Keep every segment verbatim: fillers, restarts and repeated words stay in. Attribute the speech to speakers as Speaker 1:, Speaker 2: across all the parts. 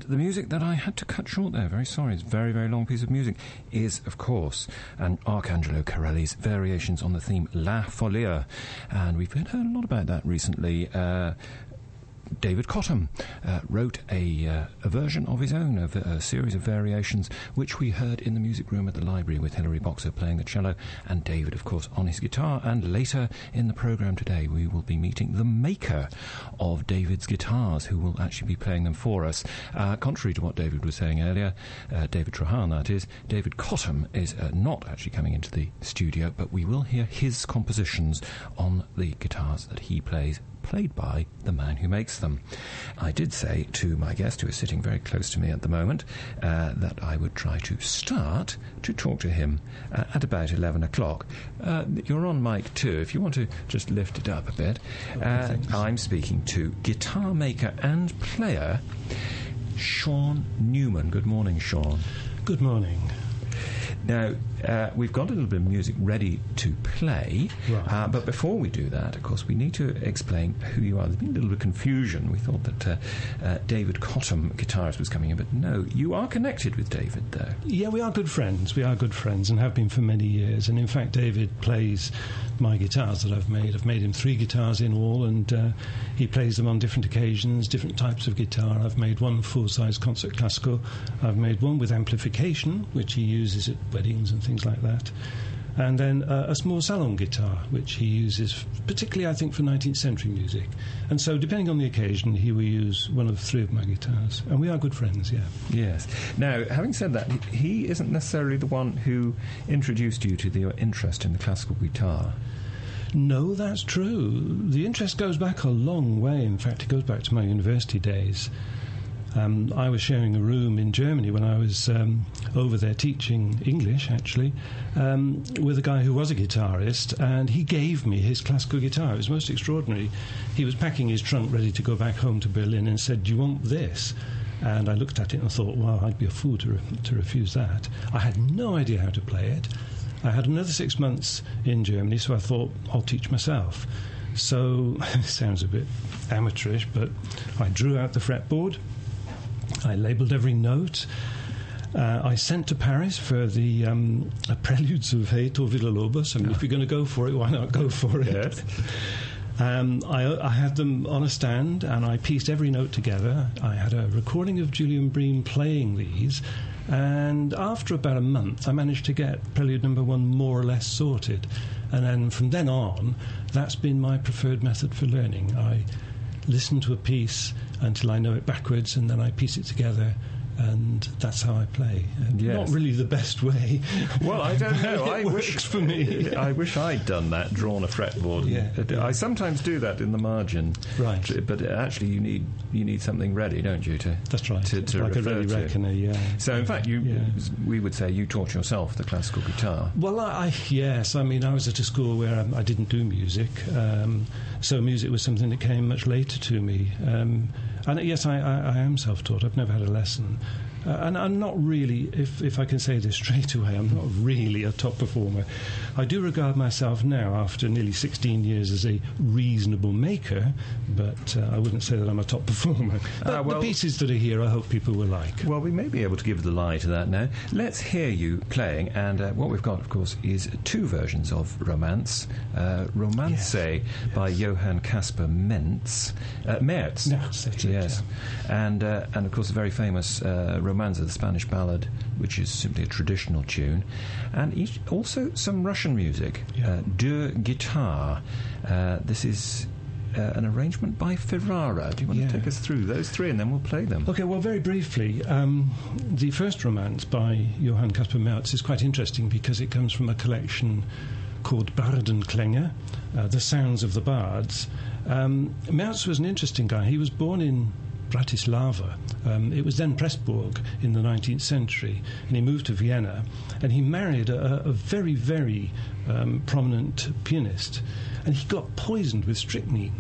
Speaker 1: the music that I had to cut short there, very sorry, it's a very, very long piece of music, is, of course, and Arcangelo Corelli's variations on the theme La Follia. And we've heard a lot about that recently. Uh, David Cottam uh, wrote a, uh, a version of his own of a, a series of variations, which we heard in the music room at the library with Hilary Boxer playing the cello and David, of course, on his guitar. And later in the programme today, we will be meeting the maker of David's guitars, who will actually be playing them for us. Uh, contrary to what David was saying earlier, uh, David Trahan, that is, David Cottam is uh, not actually coming into the studio, but we will hear his compositions on the guitars that he plays, played by the man who makes them. I did say to my guest, who is sitting very close to me at the moment, uh, that I would try to start to talk to him uh, at about eleven o'clock. Uh, you're on mic too, if you want to just lift it up a bit. Uh, I'm speaking to guitar maker and player Sean Newman. Good morning, Sean.
Speaker 2: Good morning.
Speaker 1: Now, uh, we've got a little bit of music ready to play,
Speaker 2: right.
Speaker 1: uh, but before we do that, of course, we need to explain who you are. There's been a little bit of confusion. We thought that uh, uh, David Cottam, guitarist, was coming in, but no, you are connected with David, though.
Speaker 2: Yeah, we are good friends. We are good friends and have been for many years. And in fact, David plays my guitars that I've made. I've made him three guitars in all, and uh, he plays them on different occasions, different types of guitar. I've made one full-size concert classical. I've made one with amplification, which he uses at weddings and things like that. And then uh, a small salon guitar, which he uses particularly, I think, for nineteenth century music. And so, depending on the occasion, he will use one of three of my guitars. And we are good friends, yeah.
Speaker 1: Yes. Now, having said that, he isn't necessarily the one who introduced you to the, your interest in the classical guitar.
Speaker 2: No, that's true. The interest goes back a long way. In fact, it goes back to my university days. Um, I was sharing a room in Germany when I was um, over there teaching English, actually, um, with a guy who was a guitarist, and he gave me his classical guitar. It was most extraordinary. He was packing his trunk ready to go back home to Berlin and said, "Do you want this?" And I looked at it and thought, well, I'd be a fool to, re- to refuse that. I had no idea how to play it. I had another six months in Germany, so I thought, I'll teach myself. So, it sounds a bit amateurish, but I drew out the fretboard. I labelled every note. Uh, I sent to Paris for the um, Preludes of Heitor Villa-Lobos. I mean, oh. if you're going to go for it, why not go for it?
Speaker 1: Yes.
Speaker 2: Um, I, I had them on a stand, and I pieced every note together. I had a recording of Julian Bream playing these, and after about a month, I managed to get Prelude Number One more or less sorted. And then from then on, that's been my preferred method for learning. I listen to a piece until I know it backwards, and then I piece it together, and that's how I play. Uh,
Speaker 1: yes.
Speaker 2: Not really the best way.
Speaker 1: Well, I don't know.
Speaker 2: it
Speaker 1: I
Speaker 2: works
Speaker 1: wish
Speaker 2: for me.
Speaker 1: I wish I'd done that, drawn a fretboard.
Speaker 2: Yeah.
Speaker 1: I sometimes do that in the margin.
Speaker 2: Right.
Speaker 1: But actually, you need you need something ready, don't you? To
Speaker 2: that's right.
Speaker 1: To, to
Speaker 2: like a
Speaker 1: refer
Speaker 2: ready
Speaker 1: to.
Speaker 2: reckoner. Yeah.
Speaker 1: So, in fact, you
Speaker 2: yeah.
Speaker 1: we would say you taught yourself the classical guitar.
Speaker 2: Well, I, I yes. I mean, I was at a school where I, I didn't do music, um, so music was something that came much later to me. Um, and yes, I, I, I am self-taught. I've never had a lesson. Uh, and I'm not really, if, if I can say this straight away, I'm not really a top performer. I do regard myself now, after nearly sixteen years, as a reasonable maker, but uh, I wouldn't say that I'm a top performer. But
Speaker 1: uh, well,
Speaker 2: the pieces that are here, I hope people will like.
Speaker 1: Well, we may be able to give the lie to that now. Let's hear you playing, and uh, what we've got, of course, is two versions of Romance. Uh, Romance yes. by yes. Johann Caspar Mentz. Uh, Merz.
Speaker 2: Merz,
Speaker 1: yes.
Speaker 2: Yeah.
Speaker 1: And, uh, and, of course, the very famous uh, Romanza, the Spanish ballad, which is simply a traditional tune, and each, also some Russian music.
Speaker 2: Yeah.
Speaker 1: Uh, De Guitar. Uh, this is uh, an arrangement by Ferrara. Do you want
Speaker 2: yeah.
Speaker 1: to take us through those three, and then we'll play them?
Speaker 2: Okay, well, very briefly, um, the first Romance by Johann Caspar Merz is quite interesting because it comes from a collection called Bardenklänge, uh, the sounds of the bards. Um, Merz was an interesting guy. He was born in Bratislava. Um, it was then Pressburg in the nineteenth century, and he moved to Vienna, and he married a, a very, very um, prominent pianist, and he got poisoned with strychnine.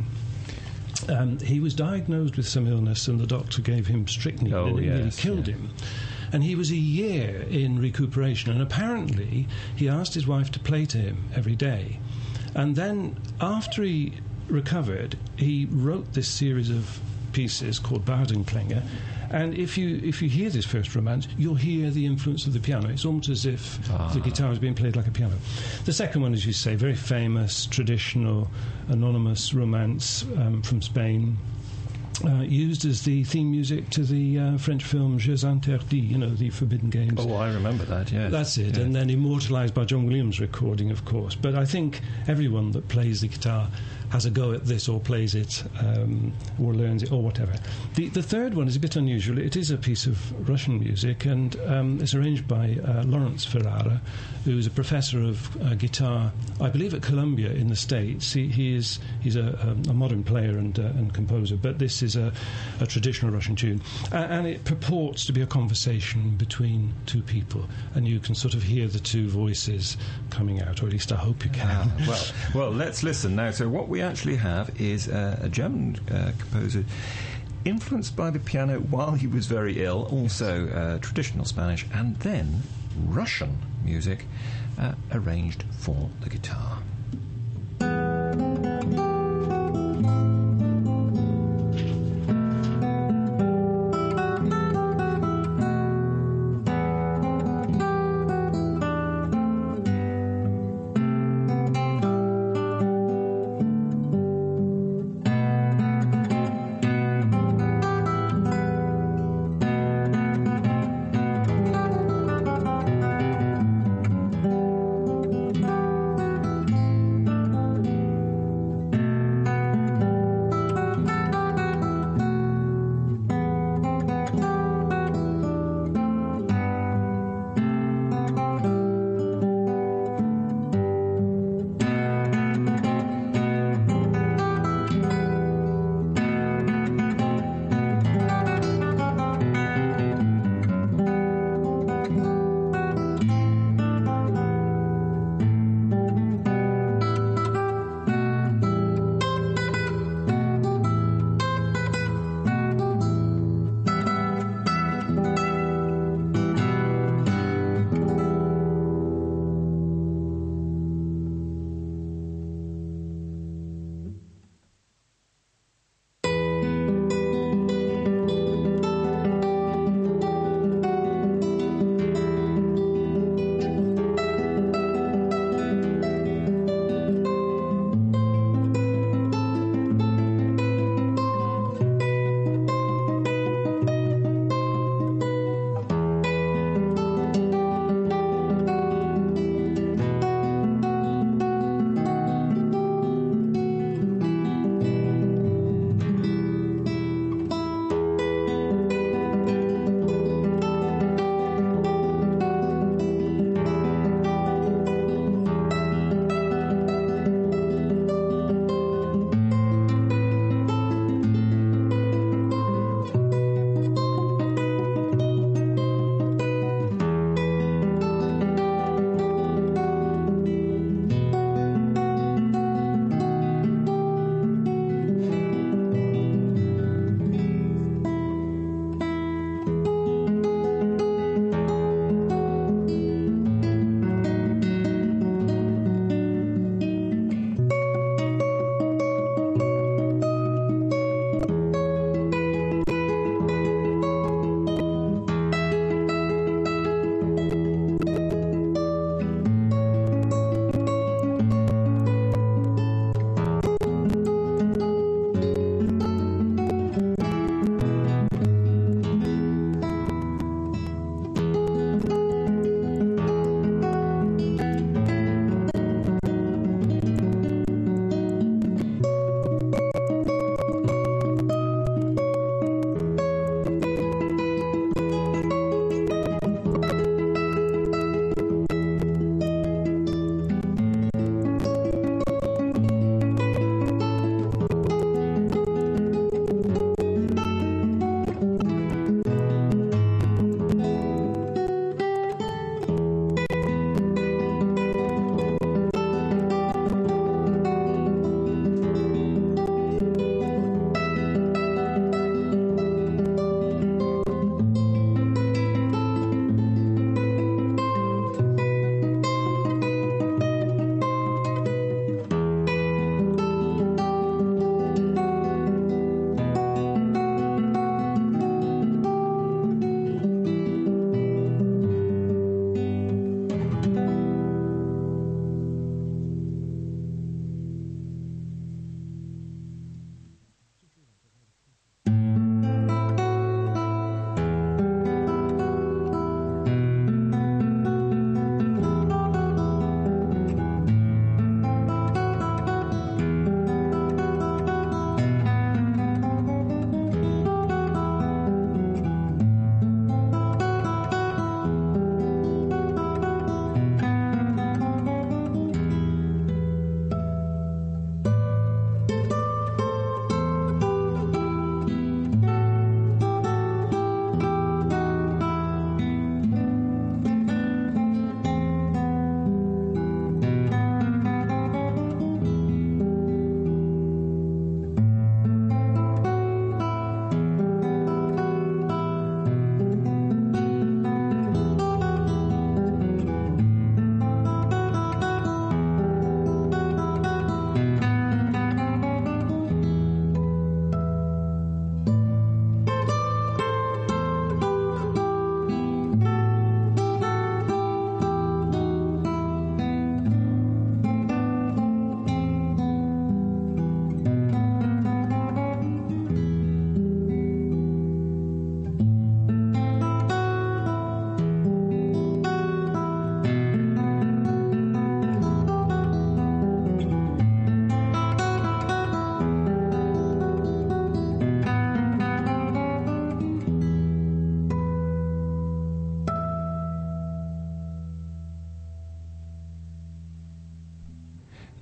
Speaker 2: Um, he was diagnosed with some illness, and the doctor gave him strychnine,
Speaker 1: oh,
Speaker 2: and it
Speaker 1: yes,
Speaker 2: nearly killed
Speaker 1: yeah.
Speaker 2: him. And he was a year in recuperation, and apparently he asked his wife to play to him every day. And then, after he recovered, he wrote this series of pieces called Bardenklänge, And if you if you hear this first romance, you'll hear the influence of the piano. It's almost as if ah. the guitar is being played like a piano. The second one, as you say, very famous, traditional, anonymous romance um, from Spain. Uh, used as the theme music to the uh, French film Jeux Interdits, you know, the Forbidden Games.
Speaker 1: Oh, I remember that, yes.
Speaker 2: That's it, yes. And then immortalised by John Williams' recording, of course. But I think everyone that plays the guitar has a go at this, or plays it, um, or learns it, or whatever. The, the third one is a bit unusual. It is a piece of Russian music, and um, it's arranged by uh, Lawrence Ferrara, who is a professor of uh, guitar, I believe, at Columbia in the States. He, he is he's a, a, a modern player and, uh, and composer, but this is a, a traditional Russian tune. Uh, and it purports to be a conversation between two people, and you can sort of hear the two voices coming out, or at least I hope you can.
Speaker 1: Ah, well, well, let's listen now. So what we actually have is uh, a German uh, composer influenced by the piano while he was very ill, also uh, traditional Spanish, and then Russian music uh, arranged for the guitar.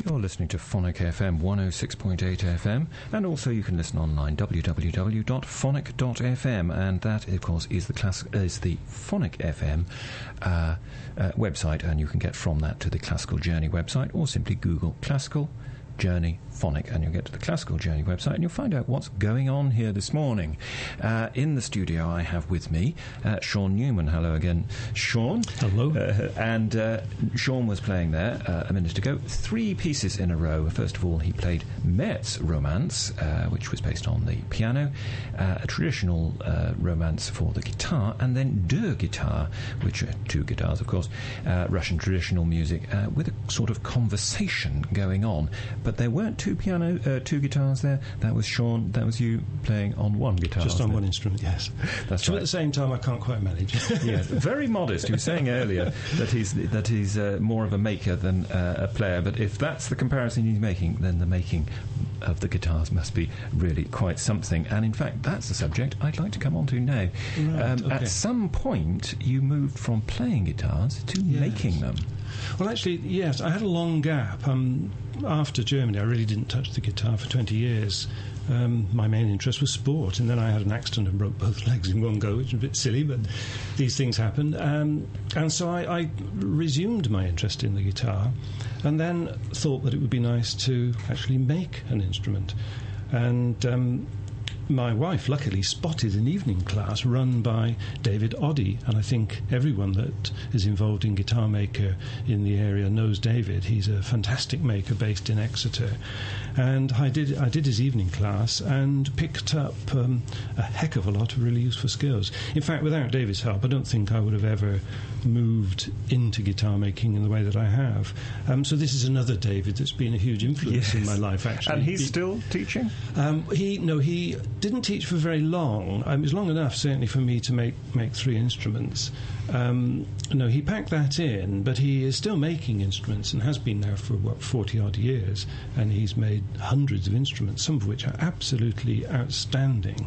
Speaker 1: You're listening to Phonic F M one oh six point eight F M, and also you can listen online w w w dot phonic dot f m, and that, of course, is the class is the Phonic F M uh, uh, website, and you can get from that to the Classical Journey website, or simply Google Classical Journey Phonic, and you'll get to the Classical Journey website, and you'll find out what's going on here this morning. Uh, in the studio, I have with me uh, Sean Newman. Hello again, Sean.
Speaker 2: Hello.
Speaker 1: Uh, and uh, Sean was playing there uh, a minute ago, three pieces in a row. First of all, he played Metz Romance, uh, which was based on the piano, uh, a traditional uh, romance for the guitar, and then Deux Guitars, which are two guitars, of course, uh, Russian traditional music, uh, with a sort of conversation going on. But there weren't two piano, uh, two guitars there. That was Sean. That was you playing on one guitar.
Speaker 2: Just on
Speaker 1: it?
Speaker 2: one instrument, yes.
Speaker 1: That's
Speaker 2: Two
Speaker 1: right.
Speaker 2: at the same time, I can't quite manage.
Speaker 1: Yes, very modest. You were saying earlier that he's that he's uh, more of a maker than uh, a player. But if that's the comparison he's making, then the making of the guitars must be really quite something. And in fact, that's the subject I'd like to come on to now.
Speaker 2: Right,
Speaker 1: um,
Speaker 2: okay.
Speaker 1: At some point, you moved from playing guitars to
Speaker 2: Yes.
Speaker 1: making them.
Speaker 2: Well, actually, yes, I had a long gap. Um, after Germany, I really didn't touch the guitar for twenty years. Um, my main interest was sport, and then I had an accident and broke both legs in one go, which is a bit silly, but these things happen. Um, and so I, I resumed my interest in the guitar, and then thought that it would be nice to actually make an instrument. And um, my wife luckily spotted an evening class run by David Oddy, and I think everyone that is involved in Guitar Maker in the area knows David. He's a fantastic maker based in Exeter, and I did I did his evening class and picked up um, a heck of a lot of really useful skills. In fact, without David's help, I don't think I would have ever moved into guitar making in the way that I have. Um, so this is another David that's been a huge influence
Speaker 1: Yes.
Speaker 2: in my life, actually.
Speaker 1: And he's
Speaker 2: He-
Speaker 1: still teaching?
Speaker 2: um, he no, he didn't teach for very long. Um, it was long enough, certainly, for me to make, make three instruments. Um, no, he packed that in, but he is still making instruments and has been now for what forty odd years, and he's made hundreds of instruments, some of which are absolutely outstanding.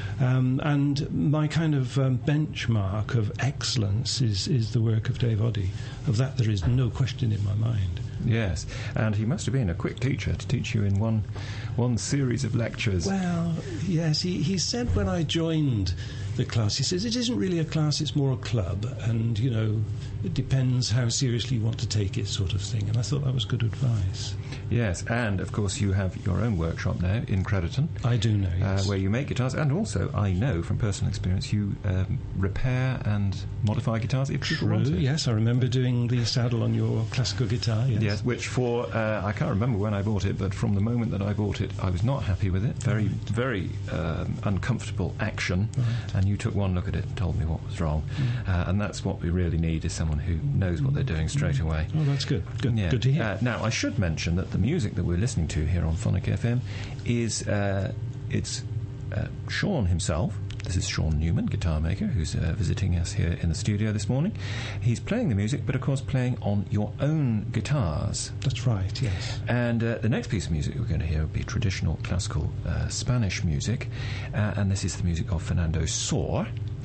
Speaker 2: Um, and my kind of um, benchmark of excellence is, is the work of Dave Oddy. Of that, there is no question in my mind.
Speaker 1: Yes, and he must have been a quick teacher to teach you in one one series of lectures.
Speaker 2: Well, yes, he, he said when I joined the class, he says, it isn't really a class, it's more a club, and, you know, it depends how seriously you want to take it, sort of thing. And I thought that was good advice.
Speaker 1: Yes, and of course you have your own workshop now in Crediton.
Speaker 2: I do know, yes.
Speaker 1: Uh, where you make guitars, and also I know from personal experience you um, repair and modify guitars if people
Speaker 2: True,
Speaker 1: want to.
Speaker 2: yes, I remember doing the saddle on your classical guitar, yes.
Speaker 1: Yes, which for, uh, I can't remember when I bought it, but from the moment that I bought it, I was not happy with it. Very,
Speaker 2: Right.
Speaker 1: very um, uncomfortable action.
Speaker 2: Right.
Speaker 1: And you took one look at it and told me what was wrong.
Speaker 2: Mm.
Speaker 1: Uh, and that's what we really need, is someone who knows what they're doing straight away.
Speaker 2: Oh, that's good. Good,
Speaker 1: Yeah.
Speaker 2: good to hear.
Speaker 1: Uh, now, I should mention that the music that we're listening to here on Phonic F M is uh, it's uh, Sean himself. This is Sean Newman, guitar maker, who's uh, visiting us here in the studio this morning. He's playing the music, but of course playing on your own guitars.
Speaker 2: That's right, yes.
Speaker 1: And uh, the next piece of music we're going to hear will be traditional classical uh, Spanish music, uh, and this is the music of Fernando Sor.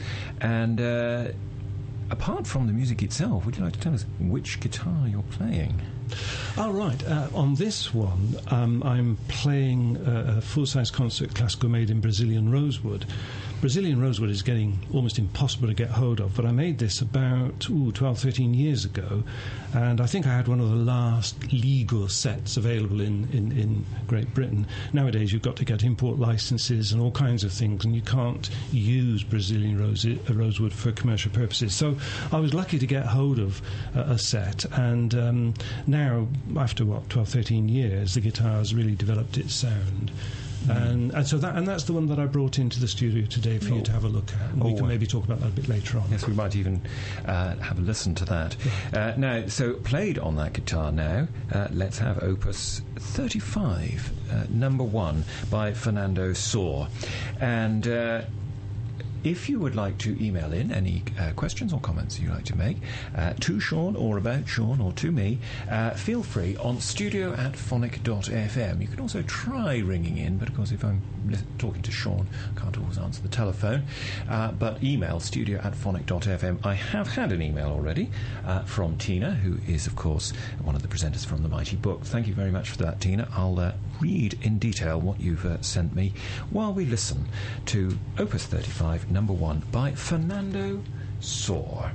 Speaker 1: And uh, apart from the music itself, would you like to tell us which guitar you're playing?
Speaker 2: Oh, right. Uh, on this one, um, I'm playing a, a full-size concert classical made in Brazilian rosewood. Brazilian rosewood is getting almost impossible to get hold of, but I made this about ooh, twelve, thirteen years ago, and I think I had one of the last legal sets available in, in, in Great Britain. Nowadays, you've got to get import licenses and all kinds of things, and you can't use Brazilian rose, uh, rosewood for commercial purposes. So I was lucky to get hold of uh, a set, and um, now, after what, twelve, thirteen years, the guitar has really developed its sound. And, and so that and that's the one that I brought into the studio today for
Speaker 1: Oh.
Speaker 2: you to have a look at. And
Speaker 1: Oh.
Speaker 2: we can maybe talk about that a bit later on.
Speaker 1: Yes, we might even uh, have a listen to that. Uh, now, so played on that guitar now, uh, let's have Opus thirty-five, uh, number one, by Fernando Sor. And uh, if you would like to email in any uh, questions or comments you'd like to make uh, to Sean or about Sean or to me, uh, feel free on studio at phonic dot f m. You can also try ringing in, but of course if I'm li- talking to Sean, I can't always answer the telephone. Uh, but email studio at phonic dot f m. I have had an email already uh, from Tina, who is, of course, one of the presenters from The Mighty Book. Thank you very much for that, Tina. I'll uh, read in detail what you've uh, sent me while we listen to Opus thirty-five, number one, by Fernando Sor.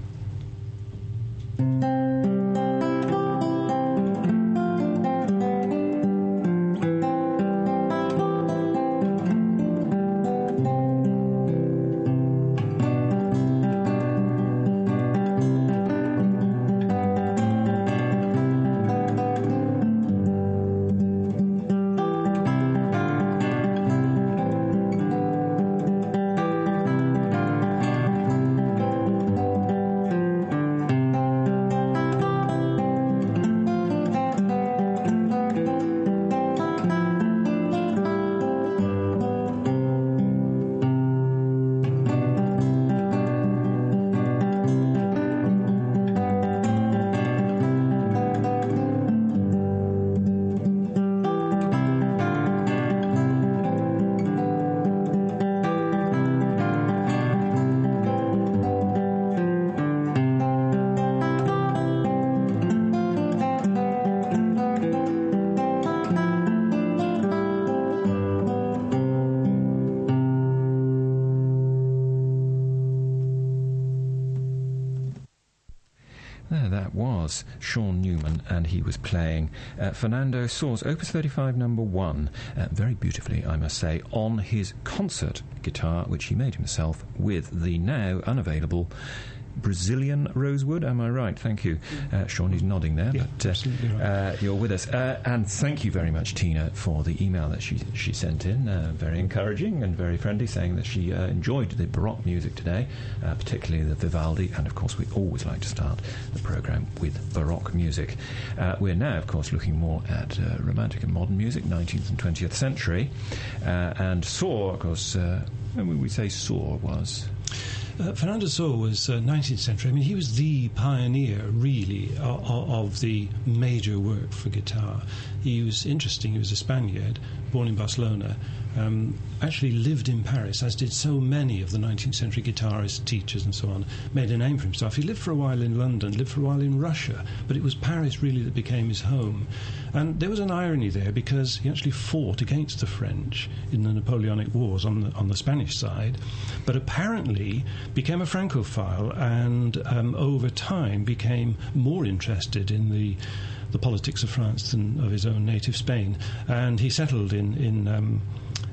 Speaker 1: Sean Newman, and he was playing uh, Fernando Sor's Opus thirty-five number one, uh, very beautifully, I must say, on his concert guitar, which he made himself with the now unavailable Brazilian rosewood. Am I right? Thank you. Uh, Sean is nodding there,
Speaker 2: yeah,
Speaker 1: but uh,
Speaker 2: right.
Speaker 1: uh, you're with us. Uh, and thank you very much, Tina, for the email that she she sent in. Uh, very encouraging and very friendly, saying that she uh, enjoyed the Baroque music today, uh, particularly the Vivaldi. And, of course, we always like to start the programme with Baroque music. Uh, we're now, of course, looking more at uh, romantic and modern music, nineteenth and twentieth century. Uh, and Sor, of course, uh, when we say Sor was...
Speaker 2: Uh, Fernando Sor was uh, nineteenth century. I mean, he was the pioneer, really, of, of the major work for guitar. He was interesting. He was a Spaniard, born in Barcelona, um, actually lived in Paris, as did so many of the nineteenth century guitarists, teachers, and so on, made a name for himself. He lived for a while in London, lived for a while in Russia, but it was Paris, really, that became his home. And there was an irony there, because he actually fought against the French in the Napoleonic Wars on the, on the Spanish side, but apparently became a Francophile, and um, over time became more interested in the the politics of France than of his own native Spain. And he settled in in um,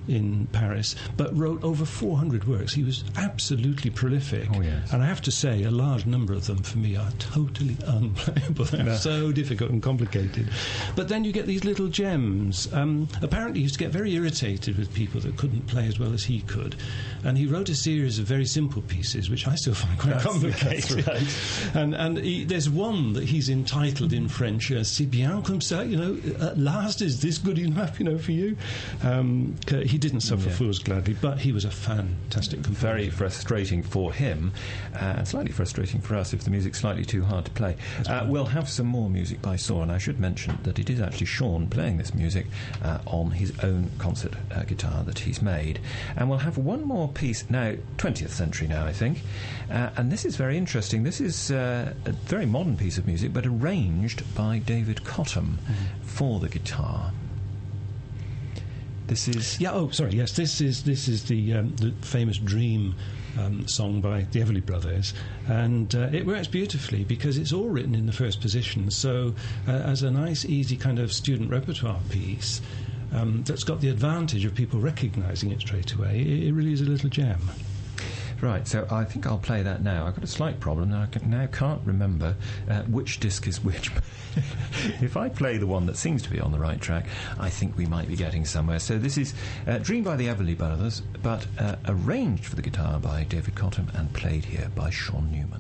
Speaker 2: in Paris, but wrote over four hundred works. He was absolutely prolific.
Speaker 1: Oh, yes.
Speaker 2: And I have to say, a large number of them, for me, are totally unplayable. They're
Speaker 1: no.
Speaker 2: so difficult and complicated. But then you get these little gems. Um, apparently, he used to get very irritated with people that couldn't play as well as he could. And he wrote a series of very simple pieces, which I still find quite
Speaker 1: that's,
Speaker 2: complicated.
Speaker 1: That's right.
Speaker 2: And, and he, there's one that he's entitled in French, uh, C'est bien comme ça, you know, at last, is this good enough, you know, for you? Um, he didn't suffer
Speaker 1: yeah.
Speaker 2: fools gladly, but he was a fantastic composer.
Speaker 1: Very frustrating for him, uh, and slightly frustrating for us if the music's slightly too hard to play. Uh, we'll have some more music by Sor, and I should mention that it is actually Sean playing this music uh, on his own concert uh, guitar that he's made. And we'll have one more piece now, twentieth century now, I think, uh, and this is very interesting. This is uh, a very modern piece of music, but arranged by David Cottam mm. for the guitar. This is
Speaker 2: yeah. Oh, sorry. Yes, this is this is the um, the famous Dream um, song by the Everly Brothers, and uh, it works beautifully because it's all written in the first position. So, uh, as a nice, easy kind of student repertoire piece, um, that's got the advantage of people recognising it straight away. It, it really is a little gem.
Speaker 1: Right, so I think I'll play that now. I've got a slight problem, and I can, now can't remember uh, which disc is which. If I play the one that seems to be on the right track, I think we might be getting somewhere. So this is uh, Dream by the Everly Brothers, but uh, arranged for the guitar by David Cottam and played here by Sean Newman.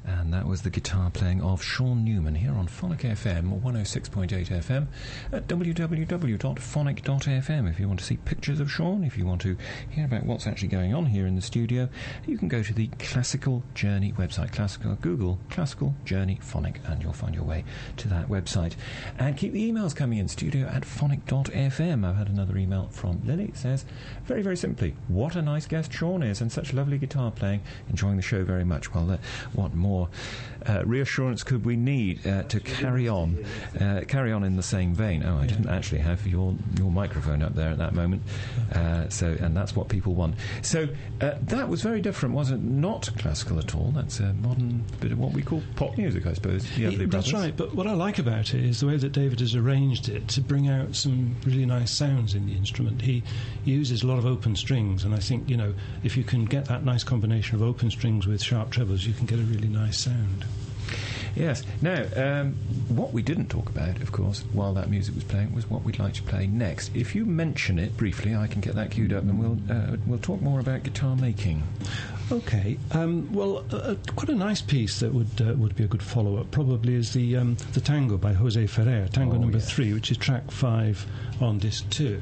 Speaker 1: And that was the guitar playing of Sean Newman here on Phonic F M, one oh six point eight F M, at w w w dot phonic dot f m. If you want to see pictures of Sean, if you want to hear about what's actually going on here in the studio, you can go to the Classical Journey website. Classical, Google Classical Journey Phonic, and you'll find your way to that website. And keep the emails coming in, studio at phonic dot f m. I've had another email from Lily. It says, very, very simply, what a nice guest Sean is, and such lovely guitar playing. Enjoying the show very much. Well, uh, what more uh, reassurance could we need uh, to carry on uh, carry on in the same vein? Oh, I yeah. didn't actually have your your microphone up there at that moment. Uh, so, and that's what people want. So uh, that was very different, wasn't it? Not classical at all. That's a modern bit of what we call pop music, I suppose. The
Speaker 2: it, that's right. But what I like about it is the way that David has arranged it to bring out some really nice sounds in the instrument. He uses a lot of open strings, and I think, you know, if you can get that nice combination of open strings with sharp trebles, you can get a really nice sound.
Speaker 1: Yes. Now, um, what we didn't talk about, of course, while that music was playing, was what we'd like to play next. If you mention it briefly, I can get that queued up, and we'll uh, we'll talk more about guitar making.
Speaker 2: Okay. Um, well, uh, quite a nice piece that would uh, would be a good follow-up probably is the um, the Tango by Jose Ferrer, Tango oh, number yes. three, which is track five on disc two.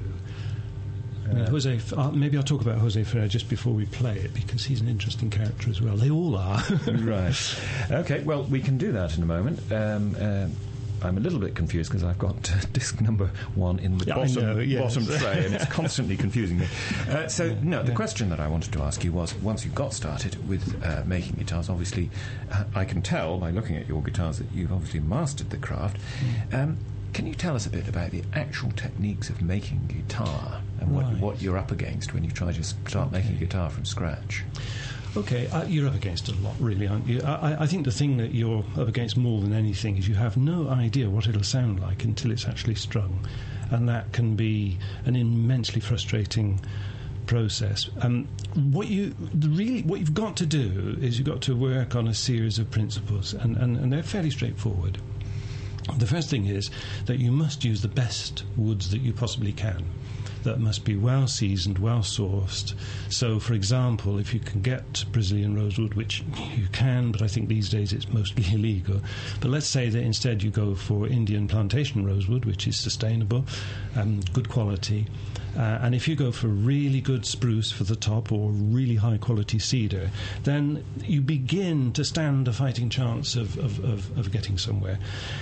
Speaker 2: I mean, Jose, uh, maybe I'll talk about Jose Ferrer just before we play it, because he's an interesting character as well. They all are.
Speaker 1: Right. Okay, well, we can do that in a moment. Um, uh, I'm a little bit confused because I've got uh, disc number one in the yeah, bottom, know, yes. bottom tray, and it's constantly confusing me. Uh, so, yeah, no, the yeah. question that I wanted to ask you was, once you got started with uh, making guitars, obviously, uh, I can tell by looking at your guitars that you've obviously mastered the craft. Mm. Um, Can you tell us a bit about the actual techniques of making guitar and what, right. what you're up against when you try to start okay. making a guitar from scratch?
Speaker 2: Okay, uh, you're up against a lot, really, aren't you? I, I think the thing that you're up against more than anything is you have no idea what it'll sound like until it's actually strung, and that can be an immensely frustrating process. Um, what you the really what you've got to do is you've got to work on a series of principles, and, and, and they're fairly straightforward. The first thing is that you must use the best woods that you possibly can. That must be well seasoned, well sourced. So, for example, if you can get Brazilian rosewood, which you can, but I think these days it's mostly illegal, but let's say that instead you go for Indian plantation rosewood, which is sustainable, um, good quality. Uh, and if you go for really good spruce for the top or really high quality cedar, then you begin to stand a fighting chance of, of, of, of getting somewhere.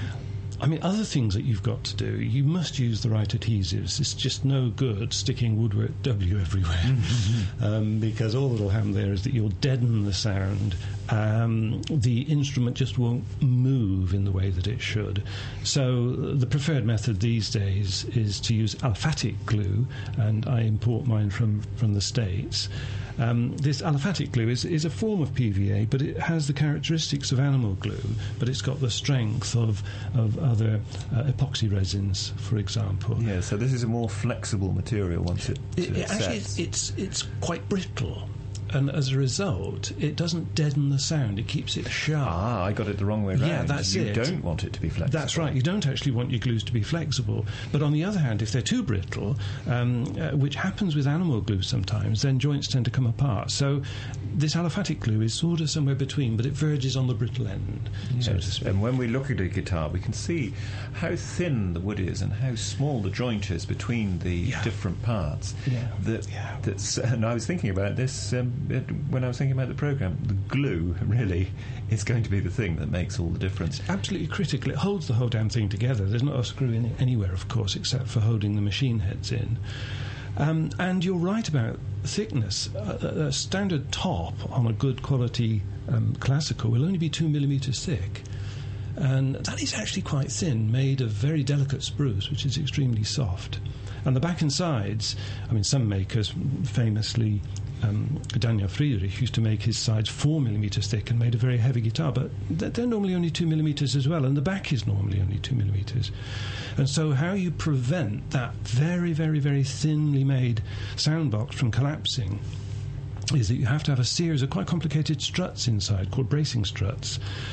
Speaker 2: I mean, other things that you've got to do, you must use the right adhesives. It's just no good sticking Woodwork W everywhere, mm-hmm. um, because all that'll happen there is that you'll deaden the sound. Um, the instrument just won't move in the way that it should. So the preferred method these days is to use aliphatic glue, and I import mine from, from the States. Um, this aliphatic glue is, is a form of P V A, but it has the characteristics of animal glue, but it's got the strength of, of other uh, epoxy resins, for example.
Speaker 1: Yeah, so this is a more flexible material once it,
Speaker 2: it,
Speaker 1: it,
Speaker 2: it actually
Speaker 1: sets.
Speaker 2: It's, it's quite brittle. And as a result, it doesn't deaden the sound. It keeps it sharp.
Speaker 1: Ah, I got it the wrong way round.
Speaker 2: Yeah, that's
Speaker 1: you
Speaker 2: it.
Speaker 1: You don't want it to be flexible.
Speaker 2: That's right. You don't actually want your glues to be flexible. But on the other hand, if they're too brittle, um, uh, which happens with animal glue sometimes, then joints tend to come apart. So this aliphatic glue is sort of somewhere between, but it verges on the brittle end,
Speaker 1: yes.
Speaker 2: so to speak.
Speaker 1: And when we look at a guitar, we can see how thin the wood is and how small the joint is between the yeah. different parts.
Speaker 2: Yeah.
Speaker 1: That,
Speaker 2: yeah.
Speaker 1: That's, and I was thinking about this um, when I was thinking about the programme. The glue really is going to be the thing that makes all the difference.
Speaker 2: It's absolutely critical. It holds the whole damn thing together. There's not a screw in it anywhere, of course, except for holding the machine heads in. Um, and you're right about thickness. A, a standard top on a good quality um, classical will only be two millimetres thick. And that is actually quite thin, made of very delicate spruce, which is extremely soft. And the back and sides, I mean, some makers famously, um, Daniel Friedrich used to make his sides four millimetres thick and made a very heavy guitar, but they're normally only two millimetres as well, and the back is normally only two millimetres. And so how you prevent that very, very, very thinly made sound box from collapsing is that you have to have a series of quite complicated struts inside, called bracing struts.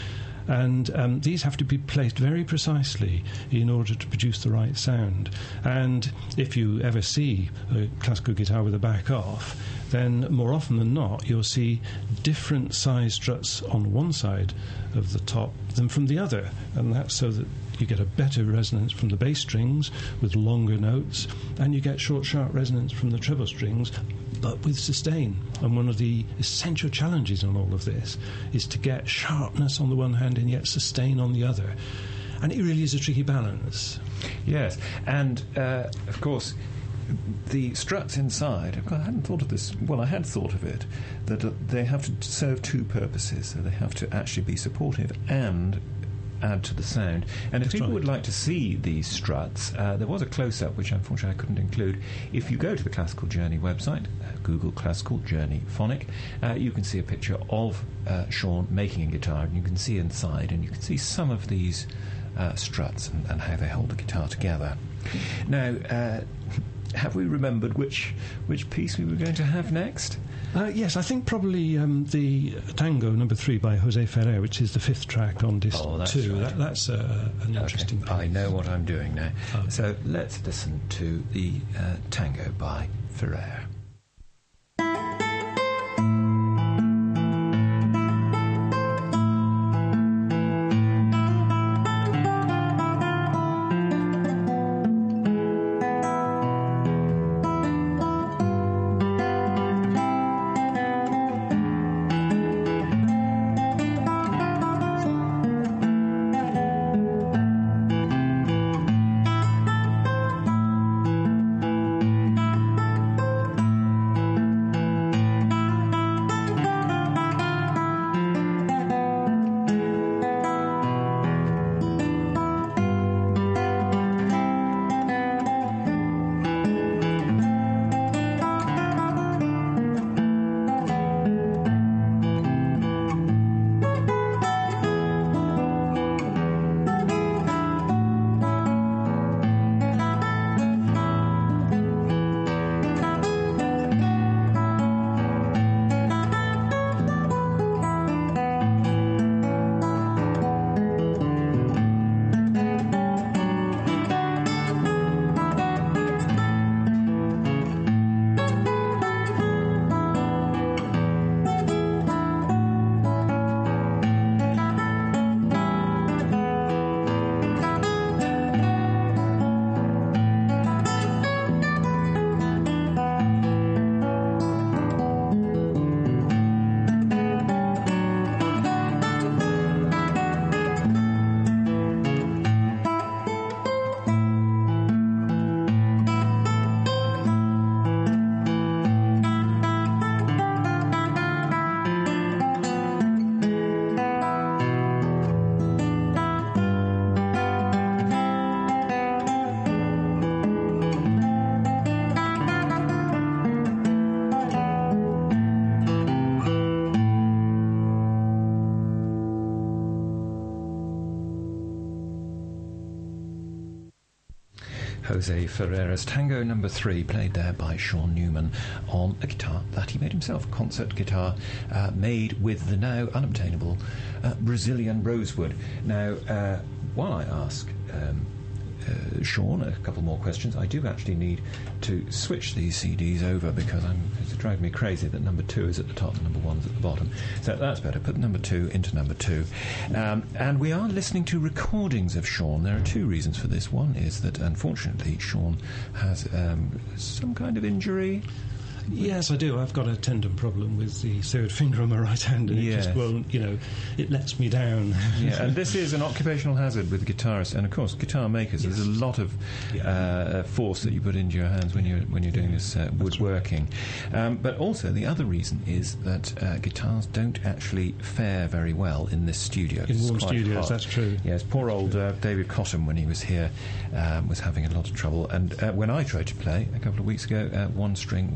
Speaker 2: And um, these have to be placed very precisely in order to produce the right sound. And if you ever see a classical guitar with the back off, then more often than not you'll see different size struts on one side of the top than from the other, and that's so that you get a better resonance from the bass strings with longer notes, and you get short, sharp resonance from the treble strings, but with sustain. And one of the essential challenges on all of this is to get sharpness on the one hand and yet sustain on the other. And it really is a tricky balance.
Speaker 1: Yes, and uh, of course, the struts inside, I hadn't thought of this, well, I had thought of it, that uh, they have to serve two purposes. So they have to actually be supportive and add to the sound. And if
Speaker 2: That's
Speaker 1: people
Speaker 2: right.
Speaker 1: would like to see these struts, uh, there was a close-up, which unfortunately I couldn't include. If you go to the Classical Journey website, uh, Google Classical Journey Phonic, uh, you can see a picture of uh, Sean making a guitar, and you can see inside, and you can see some of these uh, struts and, and how they hold the guitar together. Now, uh, have we remembered which which piece we were going to have next?
Speaker 2: Uh, yes, I think probably um, the Tango number three by Jose Ferrer, which is the fifth track on disc
Speaker 1: Oh, that's
Speaker 2: two.
Speaker 1: right.
Speaker 2: That, that's uh, an interesting
Speaker 1: Okay. I know what I'm doing now.
Speaker 2: Oh.
Speaker 1: So let's listen to the uh, Tango by Ferrer. Jose Ferrera's Tango number three, played there by Sean Newman on a guitar that he made himself, a concert guitar uh, made with the now unobtainable uh, Brazilian rosewood. Now, uh, while I ask um, uh, Sean a couple more questions, I do actually need to switch these C Ds over because I'm, it's driving me crazy that number two is at the top and number one's at the bottom. So that's better. Put number two into number two. Um, and we are listening to recordings of Sean. There are two reasons for this. One is that, unfortunately, Sean has um, some kind of injury.
Speaker 2: Yes, I do. I've got a tendon problem with the third finger on my right hand, and
Speaker 1: Yes.
Speaker 2: it just won't, you know, it lets me down.
Speaker 1: Yeah, and this is an occupational hazard with guitarists, and of course, guitar makers.
Speaker 2: Yes.
Speaker 1: There's a lot of uh, force that you put into your hands when you're when you're doing this uh, woodworking. Um, but also, the other reason is that uh, guitars don't actually fare very well in this studio.
Speaker 2: In
Speaker 1: It's
Speaker 2: warm
Speaker 1: quite
Speaker 2: studios,
Speaker 1: hot.
Speaker 2: that's true.
Speaker 1: Yes, poor old uh, David Cottam, when he was here, um, was having a lot of trouble. And uh, when I tried to play a couple of weeks ago, uh, one string was precisely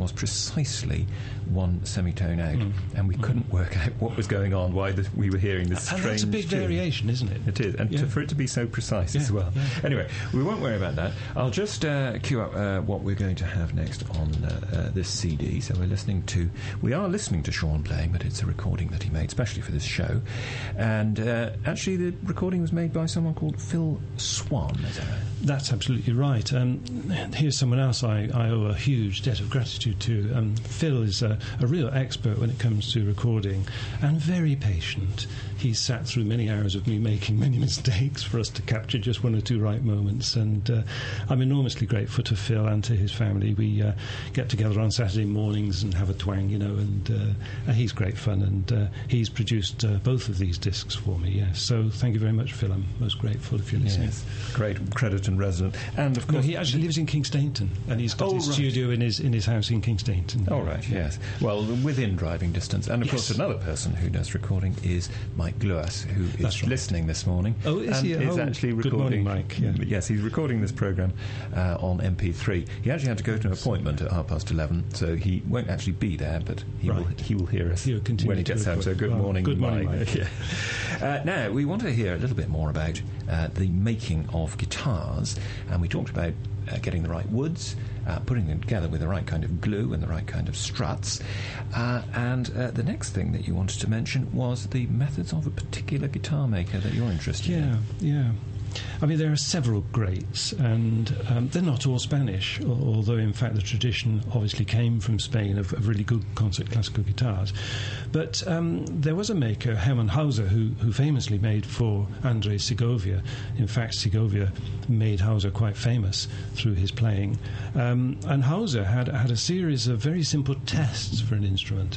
Speaker 1: precisely one semitone out,
Speaker 2: Mm.
Speaker 1: and we
Speaker 2: Mm.
Speaker 1: couldn't work out what was going on, why the, we were hearing this
Speaker 2: And
Speaker 1: strange
Speaker 2: that's a big
Speaker 1: tune.
Speaker 2: variation, isn't it?
Speaker 1: It is, and
Speaker 2: Yeah.
Speaker 1: to, for it to be so precise
Speaker 2: Yeah,
Speaker 1: as well.
Speaker 2: yeah.
Speaker 1: Anyway, we won't worry about that. I'll just uh, cue up uh, what we're going to have next on uh, uh, this C D. So we're listening to, we are listening to Sean playing, but it's a recording that he made specially for this show. And uh, actually, the recording was made by someone called Phil Swan. Is that right?
Speaker 2: That's absolutely right. Um, here's someone else I, I owe a huge debt of gratitude to. Um, Phil is a, a real expert when it comes to recording, and very patient. He's sat through many hours of me making many mistakes for us to capture just one or two right moments, and uh, I'm enormously grateful to Phil and to his family. We uh, get together on Saturday mornings and have a twang, you know, and uh, he's great fun, and uh, he's produced uh, both of these discs for me, yes. So thank you very much, Phil. I'm most grateful if you're listening.
Speaker 1: Yes. Great credit and resident. And of
Speaker 2: No,
Speaker 1: course,
Speaker 2: he actually lives in Kingstainton, and he's got
Speaker 1: Oh,
Speaker 2: his
Speaker 1: right.
Speaker 2: studio in his in his house in Kingstainton.
Speaker 1: all right, yes. Well, within driving distance. And of
Speaker 2: Yes.
Speaker 1: course, another person who does recording is Mike Gluas, who is
Speaker 2: That's right.
Speaker 1: listening this morning.
Speaker 2: Oh, is
Speaker 1: and
Speaker 2: he?
Speaker 1: is
Speaker 2: Oh,
Speaker 1: actually
Speaker 2: good
Speaker 1: recording.
Speaker 2: morning, Mike, yeah.
Speaker 1: Yes, he's recording this programme uh, on M P three. He actually had to go to an appointment at half past eleven, so he won't actually be there, but he will
Speaker 2: Right.
Speaker 1: he will hear us
Speaker 2: He'll continue
Speaker 1: when he
Speaker 2: to
Speaker 1: gets home.
Speaker 2: record.
Speaker 1: So good
Speaker 2: Well,
Speaker 1: morning,
Speaker 2: good morning,
Speaker 1: Mike.
Speaker 2: Mike.
Speaker 1: Yeah. Uh, now, we want to hear a little bit more about uh, the making of guitars, and we talked about uh, getting the right woods, uh, putting them together with the right kind of glue and the right kind of struts. Uh, and uh, the next thing that you wanted to mention was the methods of a particular guitar maker that you're interested
Speaker 2: Yeah,
Speaker 1: in.
Speaker 2: yeah. I mean, there are several greats, and um, they're not all Spanish, al- although in fact the tradition obviously came from Spain of, of really good concert classical guitars. But um, there was a maker, Hermann Hauser, who, who famously made for Andrés Segovia. In fact, Segovia made Hauser quite famous through his playing. Um, and Hauser had, had a series of very simple tests for an instrument.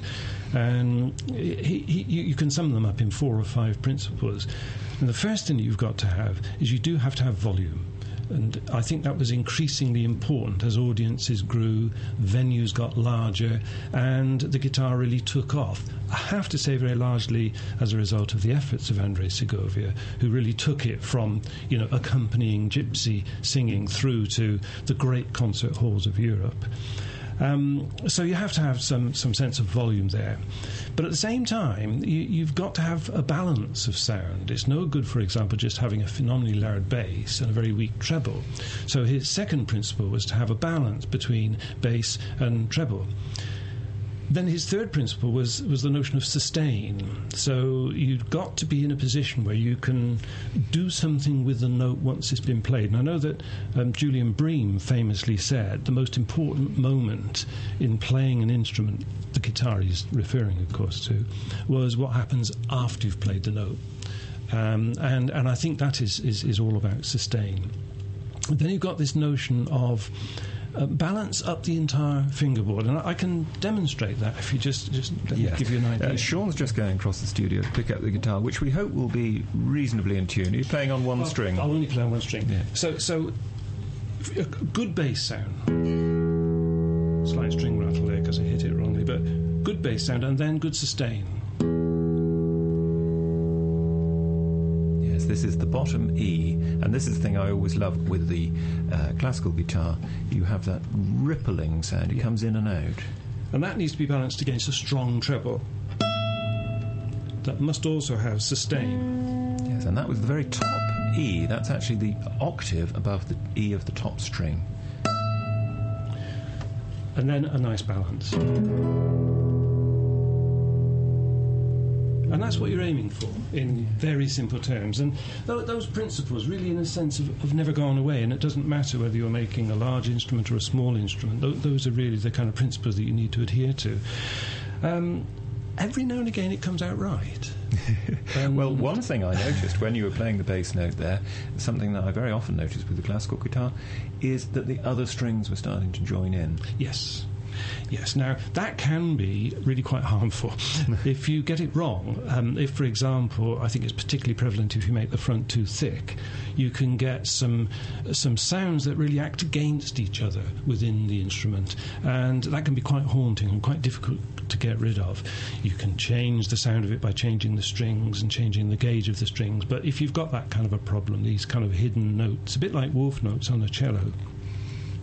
Speaker 2: And he, he, you you can sum them up in four or five principles. And the first thing that you've got to have is you do have to have volume. And I think that was increasingly important as audiences grew, venues got larger, and the guitar really took off. I have to say very largely as a result of the efforts of Andrés Segovia, who really took it from, you know, accompanying gypsy singing through to the great concert halls of Europe. Um, so you have to have some, some sense of volume there. But at the same time, you, you've got to have a balance of sound. It's no good, for example, just having a phenomenally loud bass and a very weak treble. So his second principle was to have a balance between bass and treble. Then his third principle was, was the notion of sustain. So you've got to be in a position where you can do something with the note once it's been played. And I know that um, Julian Bream famously said the most important moment in playing an instrument, the guitar he's referring, of course, to, was what happens after you've played the note. Um, and, and I think that is, is, is all about sustain. And then you've got this notion of Uh, balance up the entire fingerboard, and I, I can demonstrate that if you just just let me
Speaker 1: Yes.
Speaker 2: give you an idea.
Speaker 1: Uh, Sean's just going across the studio to pick up the guitar, which we hope will be reasonably in tune. Are you playing on one
Speaker 2: I'll,
Speaker 1: string?
Speaker 2: I'll only play on one string.
Speaker 1: Yeah.
Speaker 2: So, so f- a good bass sound. Slight string rattle there because I hit it wrongly, but good bass sound, and then good sustain.
Speaker 1: Yes, this is the bottom E, and this is the thing I always love with the uh, classical guitar. You have that rippling sound. It comes in and out.
Speaker 2: And that needs to be balanced against a strong treble. That must also have sustain.
Speaker 1: Yes, and that was the very top E. That's actually the octave above the E of the top string.
Speaker 2: And then a nice balance. And that's what you're aiming for in very simple terms. And th- those principles really, in a sense, have, have never gone away. And it doesn't matter whether you're making a large instrument or a small instrument. Th- those are really the kind of principles that you need to adhere to. Um, every now and again it comes out right. Um,
Speaker 1: Well, one thing I noticed when you were playing the bass note there, something that I very often notice with the classical guitar, is that the other strings were starting to join in.
Speaker 2: Yes. Yes. Now, that can be really quite harmful if you get it wrong. Um, if, for example, I think it's particularly prevalent if you make the front too thick, you can get some some sounds that really act against each other within the instrument, and that can be quite haunting and quite difficult to get rid of. You can change the sound of it by changing the strings and changing the gauge of the strings, but if you've got that kind of a problem, these kind of hidden notes, a bit like wolf notes on a cello,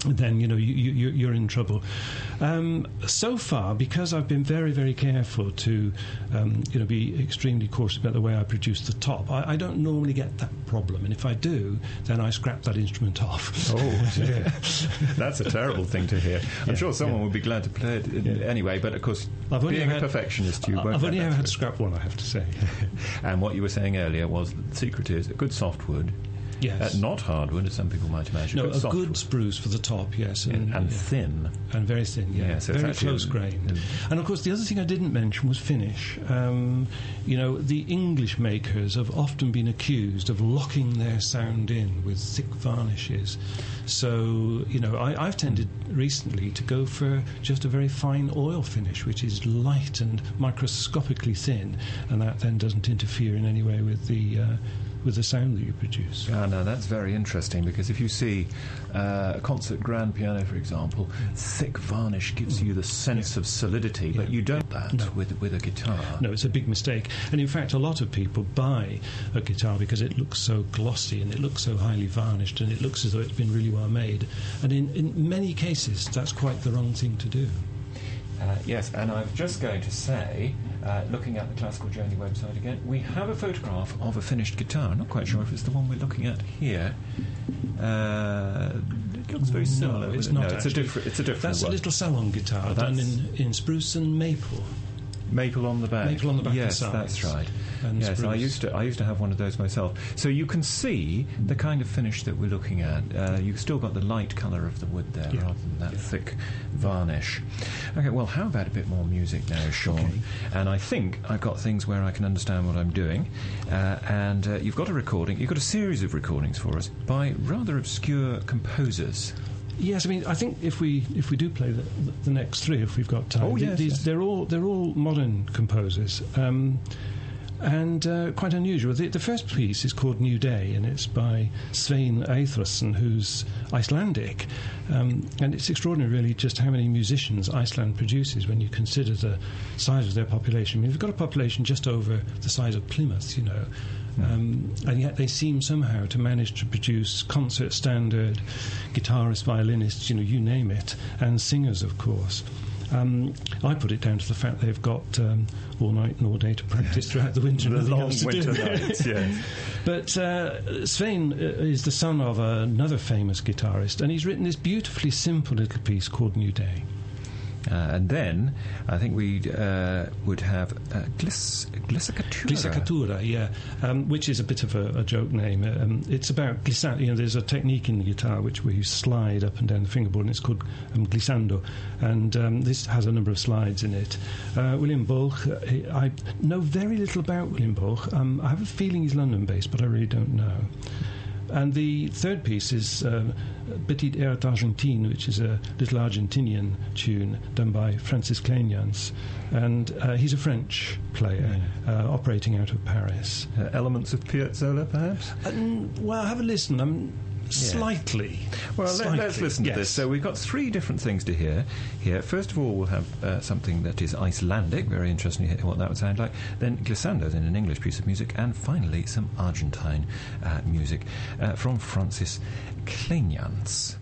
Speaker 2: then you know you, you, you're in trouble. Um, so far, because I've been very, very careful to um, you know be extremely cautious about the way I produce the top, I, I don't normally get that problem. And if I do, then I scrap that instrument off.
Speaker 1: Oh, yeah. That's a terrible thing to hear. I'm
Speaker 2: yeah,
Speaker 1: sure someone
Speaker 2: yeah.
Speaker 1: would be glad to play it
Speaker 2: Yeah.
Speaker 1: anyway. But of course,
Speaker 2: I've only
Speaker 1: being
Speaker 2: had,
Speaker 1: a perfectionist, you won't.
Speaker 2: I've only
Speaker 1: have
Speaker 2: ever
Speaker 1: that
Speaker 2: had to
Speaker 1: to
Speaker 2: scrap one, I have to say.
Speaker 1: And what you were saying earlier was that the secret is a good softwood.
Speaker 2: Yes.
Speaker 1: Uh, not hardwood, as some people might imagine.
Speaker 2: No,
Speaker 1: good
Speaker 2: a
Speaker 1: softwood.
Speaker 2: good spruce for the top, yes.
Speaker 1: And,
Speaker 2: And,
Speaker 1: and
Speaker 2: yeah.
Speaker 1: thin.
Speaker 2: And very thin, yeah.
Speaker 1: Yeah, so it's
Speaker 2: very
Speaker 1: actually
Speaker 2: close
Speaker 1: a-
Speaker 2: grained.
Speaker 1: a-
Speaker 2: And of course, the other thing I didn't mention was finish. Um, you know, the English makers have often been accused of locking their sound in with thick varnishes. So, you know, I, I've tended recently to go for just a very fine oil finish, which is light and microscopically thin, and that then doesn't interfere in any way with the uh, with the sound that you produce.
Speaker 1: Ah, no, that's very interesting, because if you see uh, a concert grand piano, for example, thick varnish gives you the sense
Speaker 2: Yeah.
Speaker 1: of solidity, but
Speaker 2: Yeah.
Speaker 1: you don't that
Speaker 2: No.
Speaker 1: with with a guitar.
Speaker 2: No, it's a big mistake. And in fact, a lot of people buy a guitar because it looks so glossy and it looks so highly varnished and it looks as though it's been really well made. And in, in many cases, that's quite the wrong thing to do.
Speaker 1: Uh, yes, and I'm just going to say, uh, looking at the Classical Journey website again, we have a photograph of a finished guitar. I'm not quite sure if it's the one we're looking at here. Uh, it looks very similar.
Speaker 2: No, it's
Speaker 1: but
Speaker 2: not.
Speaker 1: No, it's a
Speaker 2: actually.
Speaker 1: different. It's a different
Speaker 2: That's
Speaker 1: one.
Speaker 2: a little salon guitar
Speaker 1: Oh,
Speaker 2: done
Speaker 1: that's-
Speaker 2: in, in spruce and maple.
Speaker 1: Maple on the back.
Speaker 2: Maple on the back
Speaker 1: Yes,
Speaker 2: and sides.
Speaker 1: that's right.
Speaker 2: And
Speaker 1: yes, I
Speaker 2: spruce.
Speaker 1: used to. I used to have one of those myself. So you can see the kind of finish that we're looking at. Uh, you've still got the light colour of the wood there,
Speaker 2: Yeah.
Speaker 1: rather than that
Speaker 2: Yeah.
Speaker 1: thick varnish. Okay, well, how about a bit more music now, Sean?
Speaker 2: Okay.
Speaker 1: And I think I've got things where I can understand what I'm doing. Uh, and uh, you've got a recording. You've got a series of recordings for us by rather obscure composers.
Speaker 2: Yes, I mean, I think if we if we do play the, the next three, if we've got time,
Speaker 1: Oh,
Speaker 2: th-
Speaker 1: yes,
Speaker 2: these,
Speaker 1: yes.
Speaker 2: they're all they're all modern composers, um, and uh, quite unusual. The, the first piece is called New Day, and it's by Svein Eithrason, who's Icelandic, um, and it's extraordinary, really, just how many musicians Iceland produces when you consider the size of their population. I mean, they've got a population just over the size of Plymouth, you know. Um, and yet they seem somehow to manage to produce concert standard guitarists, violinists, you know, you name it, and singers, of course. Um, I put it down to the fact they've got um, all night and all day to practice throughout the winter.
Speaker 1: The
Speaker 2: and nothing
Speaker 1: long
Speaker 2: else to
Speaker 1: winter
Speaker 2: do.
Speaker 1: nights, yes.
Speaker 2: But uh, Svein uh, is the son of another famous guitarist, and he's written this beautifully simple little piece called New Day.
Speaker 1: Uh, and then I think we uh, would have uh, Glis- Glissacatura.
Speaker 2: Glissacatura, yeah, um, which is a bit of a, a joke name. Um, it's about glissando. You know, there's a technique in the guitar which where you slide up and down the fingerboard, and it's called um, glissando. And um, this has a number of slides in it. Uh, William Bulch, uh, he, I know very little about William Bulch. Um, I have a feeling he's London-based, but I really don't know. And the third piece is uh, Petit Air d'Argentine, which is a little Argentinian tune done by Francis Cleignac. And uh, he's a French player uh, operating out of Paris.
Speaker 1: Uh, elements of Piazzolla, perhaps?
Speaker 2: Um, well, have a listen. Um, slightly.
Speaker 1: Well,
Speaker 2: slightly.
Speaker 1: let, us listen to
Speaker 2: Yes.
Speaker 1: this. So we've got three different things to hear here. First of all, we'll have uh, something that is Icelandic, very interesting to hear what that would sound like. Then glissando, then an English piece of music. And finally, some Argentine uh, music uh, from Francis Cleignac.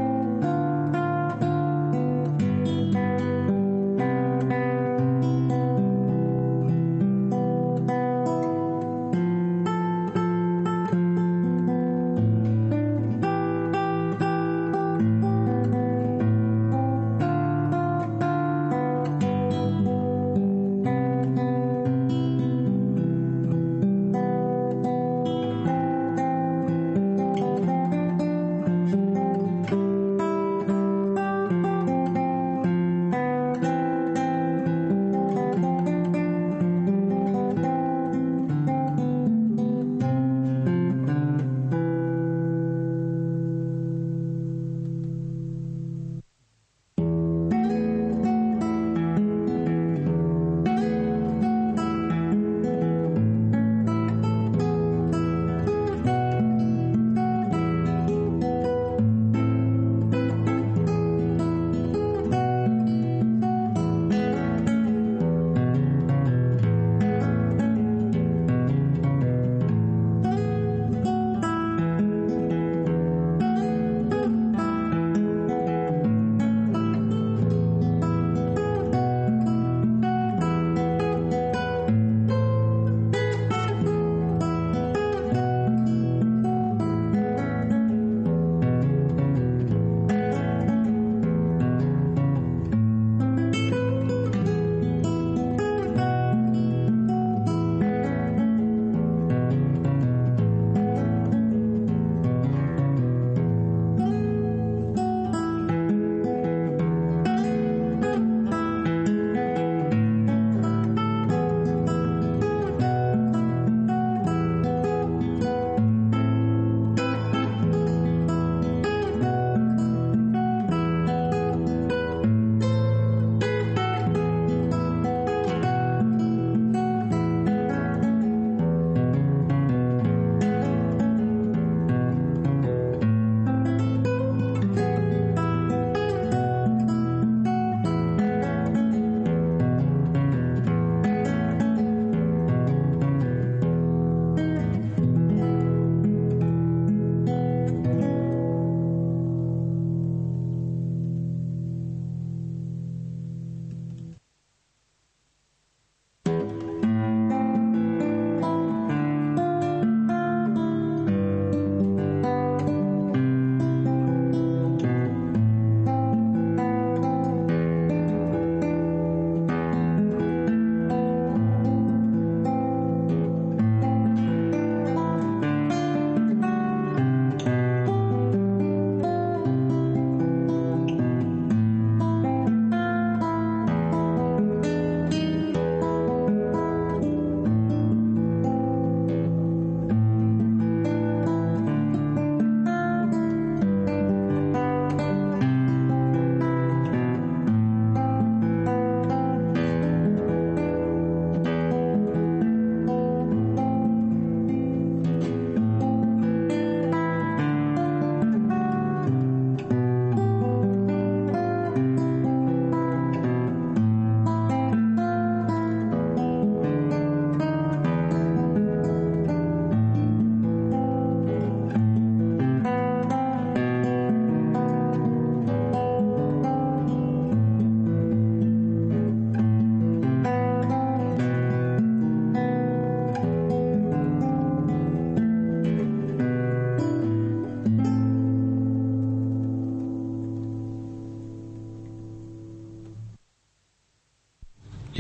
Speaker 3: Thank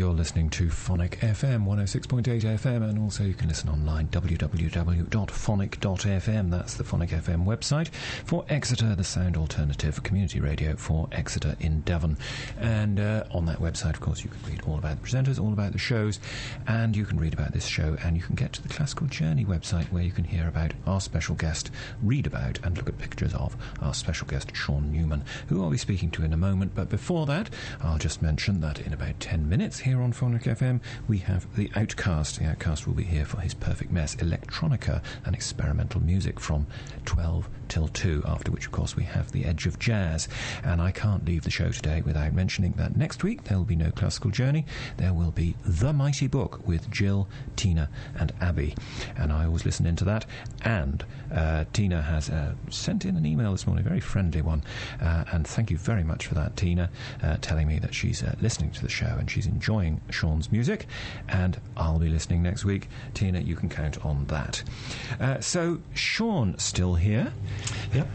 Speaker 1: You're listening to Phonic F M, one oh six point eight F M, and also you can listen online, w w w dot phonic dot f m. That's the Phonic F M website for Exeter, the sound alternative community radio for Exeter in Devon. And uh, on that website, of course, you can read all about the presenters, all about the shows, and you can read about this show, and you can get to the Classical Journey website where you can hear about our special guest, read about and look at pictures of our special guest, Sean Newman, who I'll be speaking to in a moment. But before that, I'll just mention that in about ten minutes here on Phonic F M, we have The Outcast. The Outcast will be here for his Perfect Mess, electronica and experimental music from twelve till two, after which, of course, we have The Edge of Jazz. And I can't leave the show today without mentioning that next week there will be no Classical Journey. There will be The Mighty Book with Jill, Tina and Abby. And I always listen into that. And uh, Tina has uh, sent in an email this morning, a very friendly one. Uh, and thank you very much for that, Tina, uh, telling me that she's uh, listening to the show and she's enjoying Sean's music. And I'll be listening next week. Tina, you can count on that. Uh, so, Sean still here.
Speaker 2: Yep.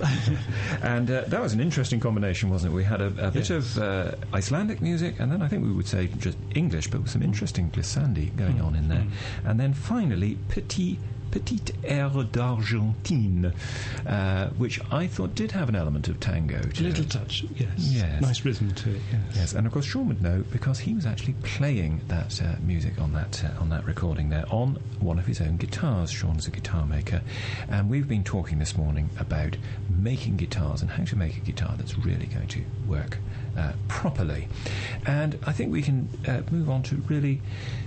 Speaker 1: And uh, that was an interesting combination, wasn't it? We had a, a bit
Speaker 2: Yes.
Speaker 1: of uh, Icelandic music, and then I think we would say just English, but with some interesting glissandi going mm. on in there. Mm. And then finally, Petit Petite Air d'Argentine, uh, which I thought did have an element of tango to
Speaker 2: A little
Speaker 1: it.
Speaker 2: touch, yes.
Speaker 1: Yes.
Speaker 2: Nice rhythm to it, yes.
Speaker 1: Yes, and of course Sean would know because he was actually playing that uh, music on that uh, on that recording there on one of his own guitars. Sean's a guitar maker, and we've been talking this morning about making guitars and how to make a guitar that's really going to work uh, properly. And I think we can uh, move on to really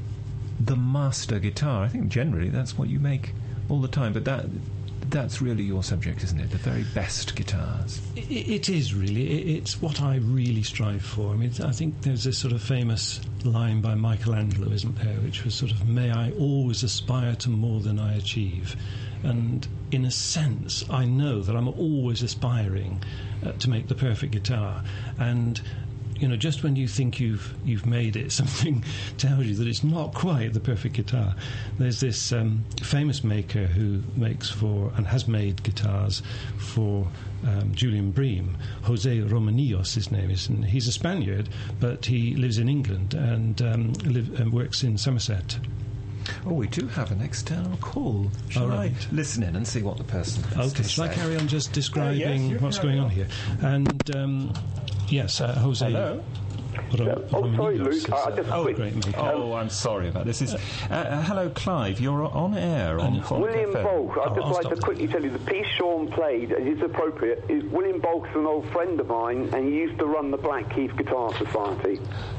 Speaker 1: the master guitar. I think generally that's what you make all the time, but that that's really your subject, isn't it? The very best guitars.
Speaker 2: It, it is really. It, it's what I really strive for. I mean, I think there's this sort of famous line by Michelangelo, isn't there, which was sort of, may I always aspire to more than I achieve. And in a sense, I know that I'm always aspiring uh, to make the perfect guitar. And you know, just when you think you've you've made it, something tells you that it's not quite the perfect guitar. There's this um, famous maker who makes for and has made guitars for um, Julian Bream. Jose Romanillos, his name is, and he's a Spaniard, but he lives in England and um, live, and works in Somerset.
Speaker 1: Oh, we do have an external call. Shall
Speaker 2: oh, right.
Speaker 1: I listen in and see what the person has
Speaker 2: Okay,
Speaker 1: to
Speaker 2: shall
Speaker 1: say?
Speaker 2: I carry on just describing
Speaker 1: uh, yes,
Speaker 2: what's going on, on here? And um, yes, uh, Jose.
Speaker 1: Hello.
Speaker 3: Ro- oh, sorry, Luke. Is, uh, I just
Speaker 2: oh,
Speaker 3: quick,
Speaker 2: great
Speaker 1: oh, I'm sorry about this. Is uh, uh, hello, Clive. You're on air on Phonic
Speaker 3: William
Speaker 1: F M.
Speaker 3: Bolk. I'd
Speaker 2: Oh,
Speaker 3: just
Speaker 2: I'll
Speaker 3: like
Speaker 2: stop.
Speaker 3: to quickly tell you the piece Sean played, and it's appropriate. Is William Bolk's an old friend of mine, and he used to run the Blackheath Guitar Society.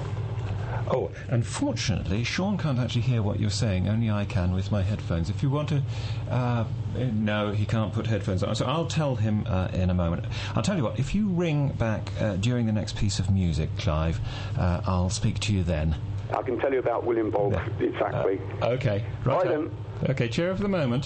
Speaker 1: Oh, unfortunately, Sean can't actually hear what you're saying. Only I can with my headphones. If you want to... Uh, no, he can't put headphones on. So I'll tell him uh, in a moment. I'll tell you what, if you ring back uh, during the next piece of music, Clive, uh, I'll speak to you then.
Speaker 3: I can tell you about William Bolk,
Speaker 1: Yeah.
Speaker 3: exactly.
Speaker 1: Uh, okay. Right.
Speaker 3: Bye then.
Speaker 1: Okay, cheer for the moment.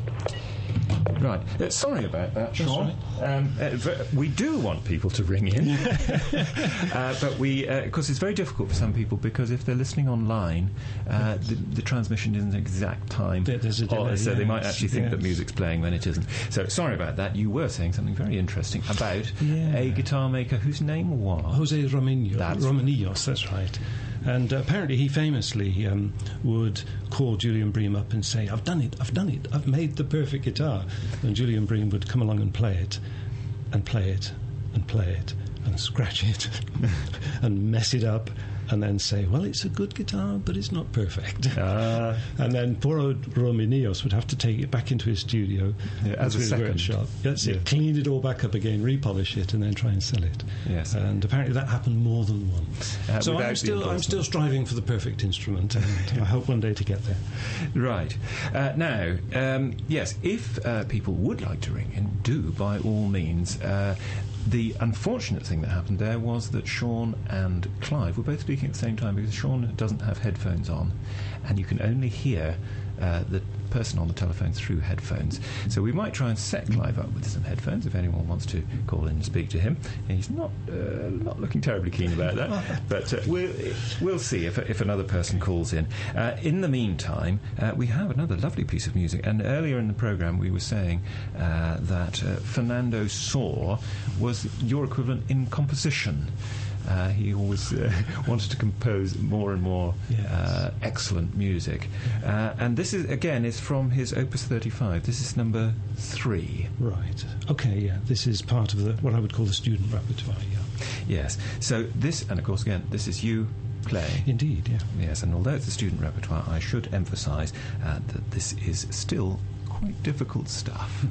Speaker 1: Right. Uh, sorry about that, Sean. Um, uh, v- we do want people to ring in. uh, but we, uh, of course, it's very difficult for some people because if they're listening online, uh, the, the transmission isn't exact time.
Speaker 2: There- there's a delay,
Speaker 1: Or- so they
Speaker 2: yes,
Speaker 1: might actually think
Speaker 2: yes.
Speaker 1: that music's playing when it isn't. So sorry about that. You were saying something very interesting about
Speaker 2: Yeah.
Speaker 1: a guitar maker whose name was...
Speaker 2: Jose Romanillos.
Speaker 1: That's-
Speaker 2: Romanillos, that's right. And uh, apparently he famously um, would call Julian Bream up and say, I've done it, I've done it, I've made the perfect guitar. And Julian Bream would come along and play it, and play it, and play it, and scratch it, and mess it up, and then say, well, it's a good guitar, but it's not perfect.
Speaker 1: Uh,
Speaker 2: and then poor old Romanillos would have to take it back into his studio,
Speaker 1: Yeah, as
Speaker 2: into
Speaker 1: a
Speaker 2: his
Speaker 1: second.
Speaker 2: workshop. That's
Speaker 1: Yeah.
Speaker 2: it, clean it all back up again, repolish it, and then try and sell it.
Speaker 1: Yes.
Speaker 2: And apparently that happened more than once.
Speaker 1: Uh,
Speaker 2: so
Speaker 1: without
Speaker 2: I'm
Speaker 1: the
Speaker 2: still, I'm
Speaker 1: endorsement.
Speaker 2: still striving for the perfect instrument, and I hope one day to get there.
Speaker 1: Right. Uh, now, um, yes, if uh, people would like to ring in, do by all means. Uh, the unfortunate thing that happened there was that Sean and Clive were both speaking at the same time because Sean doesn't have headphones on, and you can only hear uh, the person on the telephone through headphones. So we might try and set Clive up with some headphones if anyone wants to call in and speak to him. And he's not uh, not looking terribly keen about that, but uh, we'll we'll see if if another person calls in. Uh, in the meantime, uh, we have another lovely piece of music. And earlier in the programme, we were saying uh, that uh, Fernando Saw was your equivalent in composition. Uh, he always uh, wanted to compose more and more
Speaker 2: yes.
Speaker 1: uh, excellent music. Uh, and this is, again, is from his Opus thirty-five. This is number three.
Speaker 2: Right. Okay, yeah. This is part of the what I would call the student repertoire, yeah.
Speaker 1: Yes. So this, and of course, again, this is you playing.
Speaker 2: Indeed, yeah.
Speaker 1: Yes, and although it's a student repertoire, I should emphasise uh, that this is still quite difficult stuff.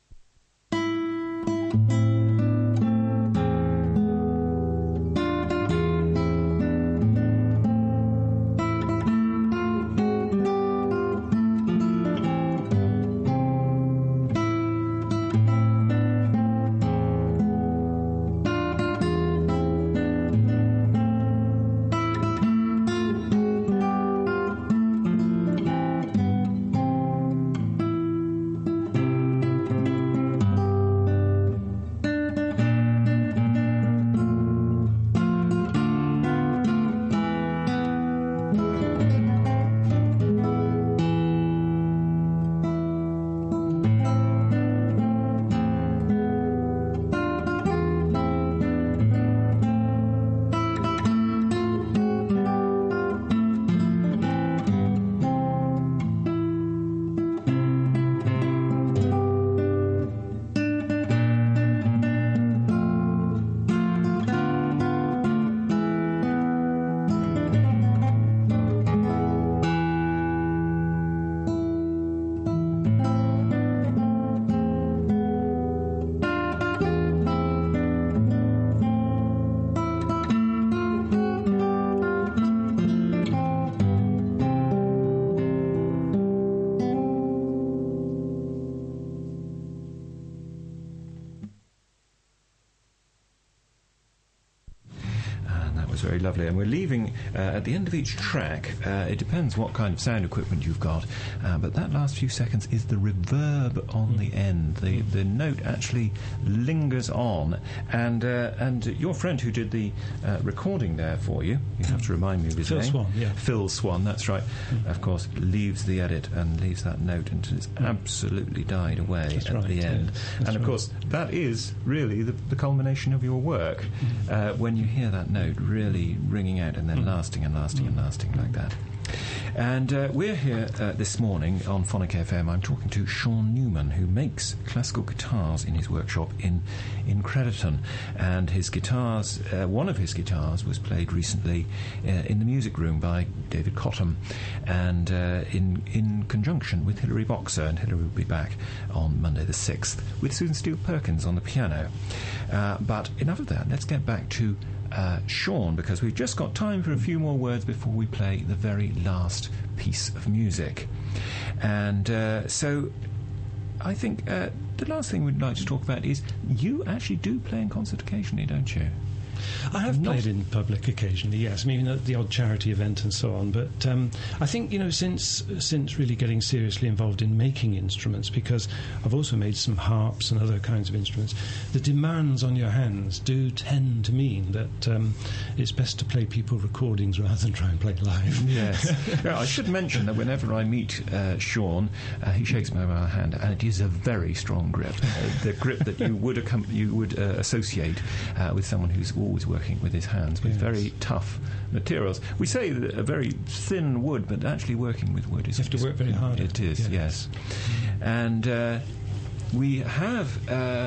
Speaker 1: Very lovely, and we're leaving uh, at the end of each track. Uh, it depends what kind of sound equipment you've got, uh, but that last few seconds is the reverb on the end. The the note actually lingers on, and uh, and your friend who did the uh, recording there for you, you have to remind me of his
Speaker 2: Phil
Speaker 1: name.
Speaker 2: Swan, yeah.
Speaker 1: Phil Swan, that's right. Mm. Of course, leaves the edit and leaves that note until it's mm. absolutely died away
Speaker 2: that's
Speaker 1: at
Speaker 2: right,
Speaker 1: the end.
Speaker 2: Yeah.
Speaker 1: And of
Speaker 2: right.
Speaker 1: course, that is really the, the culmination of your work. Mm. Uh, when you hear that note really ringing out and then mm. lasting and lasting mm. and lasting like that. And uh, we're here uh, this morning on Phonic F M. I'm talking to Sean Newman, who makes classical guitars in his workshop in in Crediton. And his guitars, uh, one of his guitars was played recently uh, in the music room by David Cottam, and uh, in in conjunction with Hilary Boxer. And Hilary will be back on Monday the sixth with Susan Steele Perkins on the piano. Uh, but enough of that. Let's get back to Uh, Sean, because we've just got time for a few more words before we play the very last piece of music. And uh, so I think uh, the last thing we'd like to talk about is you actually do play in concert occasionally, don't you?
Speaker 2: I have Not played in public occasionally, yes. I mean, at the odd charity event and so on. But um, I think, you know, since since really getting seriously involved in making instruments, because I've also made some harps and other kinds of instruments, the demands on your hands do tend to mean that um, it's best to play people recordings rather than try and play live.
Speaker 1: Yes. Yeah, I should mention that whenever I meet uh, Sean, uh, he shakes my hand, and it is a very strong grip. Uh, the grip that you would, accom- you would uh, associate uh, with someone who's always working with his hands, with yes. very tough materials. We say a very thin wood, but actually working with wood is...
Speaker 2: You have to work very hard.
Speaker 1: It is, yes. yes. And uh, we have... Uh,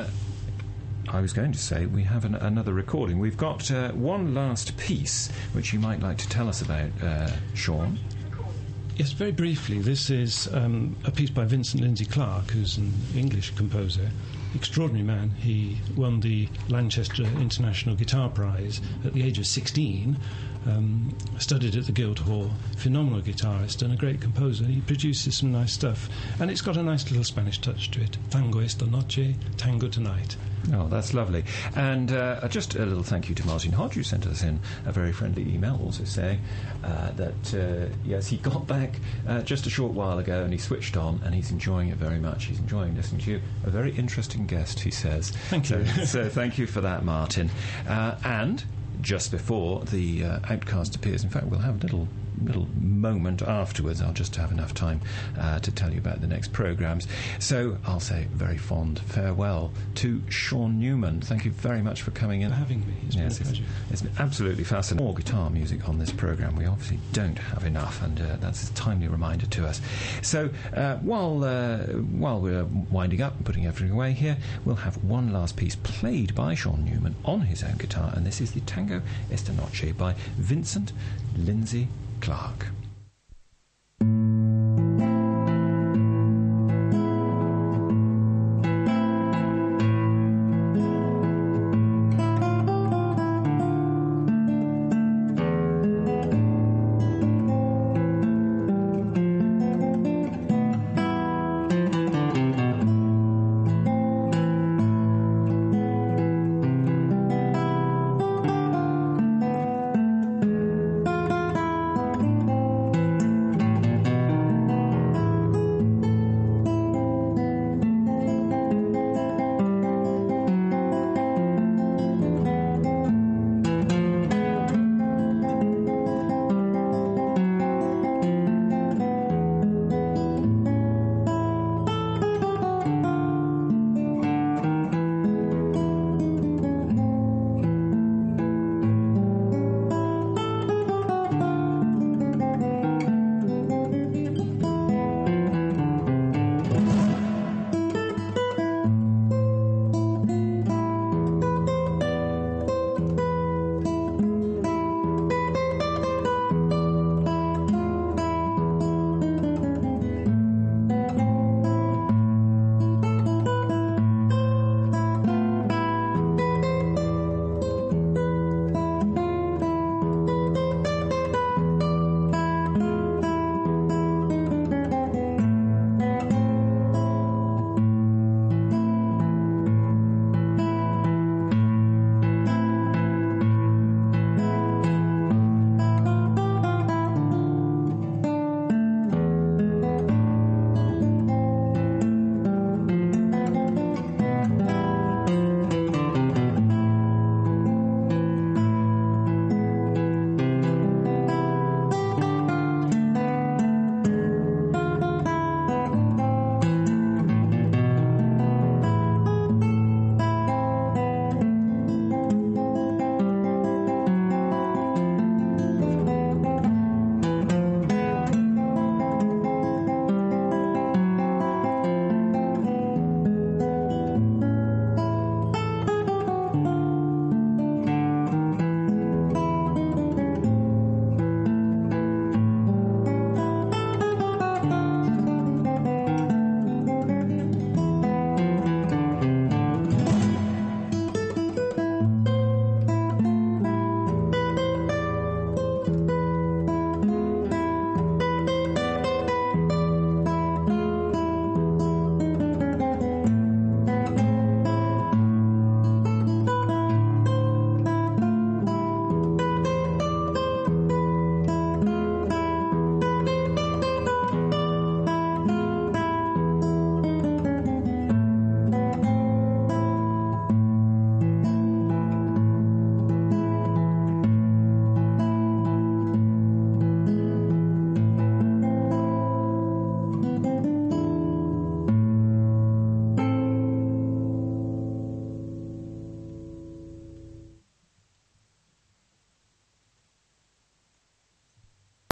Speaker 1: I was going to say we have an, another recording. We've got uh, one last piece, which you might like to tell us about, uh, Sean.
Speaker 2: Yes, very briefly. This is um, a piece by Vincent Lindsay Clarke, who's an English composer. Extraordinary man. He won the Lanchester International Guitar Prize at the age of sixteen, um, studied at the Guildhall, phenomenal guitarist and a great composer. He produces some nice stuff, and it's got a nice little Spanish touch to it. Tango esta noche, tango tonight.
Speaker 1: Oh, that's lovely. And uh, just a little thank you to Martin Hodge, who sent us in a very friendly email also saying uh, that, uh, yes, he got back uh, just a short while ago and he switched on and he's enjoying it very much. He's enjoying listening to you. A very interesting guest, he says.
Speaker 2: Thank you.
Speaker 1: So, so thank you for that, Martin. Uh, and just before the uh, Outcast appears, in fact, we'll have a little little moment afterwards. I'll just have enough time uh, to tell you about the next programmes. So I'll say very fond farewell to Sean Newman. Thank you very much for coming in.
Speaker 2: For having me. It's
Speaker 1: yes,
Speaker 2: been a pleasure.
Speaker 1: It's, it's been absolutely fascinating. More guitar music on this programme. We obviously don't have enough, and uh, that's a timely reminder to us. So uh, while uh, while we're winding up and putting everything away here, we'll have one last piece played by Sean Newman on his own guitar, and this is the Tango Esta Noche by Vincent Lindsay Clarke.